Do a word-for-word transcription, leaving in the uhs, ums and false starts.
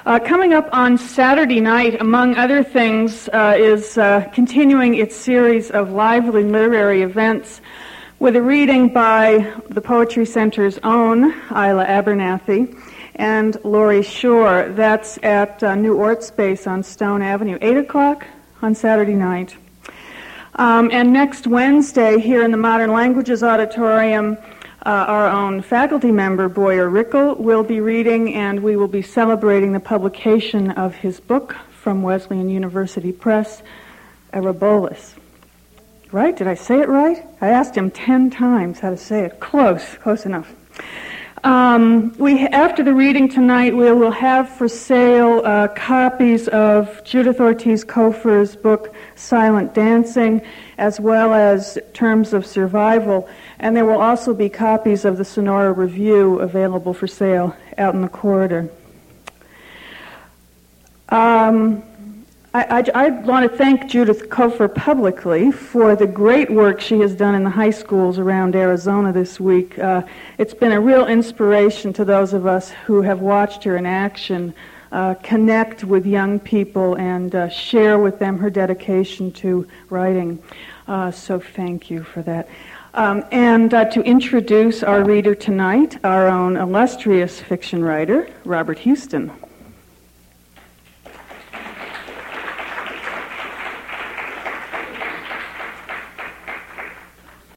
Uh, coming up on Saturday night, among other things, uh, is uh, continuing its series of lively literary events with a reading by the Poetry Center's own Isla Abernathy and Laurie Shore. That's at uh, New Ort Space on Stone Avenue, eight o'clock on Saturday night. Um, and next Wednesday, here in the Modern Languages Auditorium, Uh, our own faculty member, Boyer Rickel, will be reading, and we will be celebrating the publication of his book from Wesleyan University Press, Erebolus. Right? Did I say it right? I asked him ten times how to say it. Close. Close enough. Um, we, after the reading tonight, we will have for sale uh, copies of Judith Ortiz-Kofer's book, Silent Dancing, as well as Terms of Survival. And there will also be copies of the Sonora Review available for sale out in the corridor. Um, I, I, I want to thank Judith Kofer publicly for the great work she has done in the high schools around Arizona this week. Uh, it's been a real inspiration to those of us who have watched her in action uh, connect with young people and uh, share with them her dedication to writing. Uh, so thank you for that. Um, and uh, to introduce our reader tonight, our own illustrious fiction writer, Robert Houston.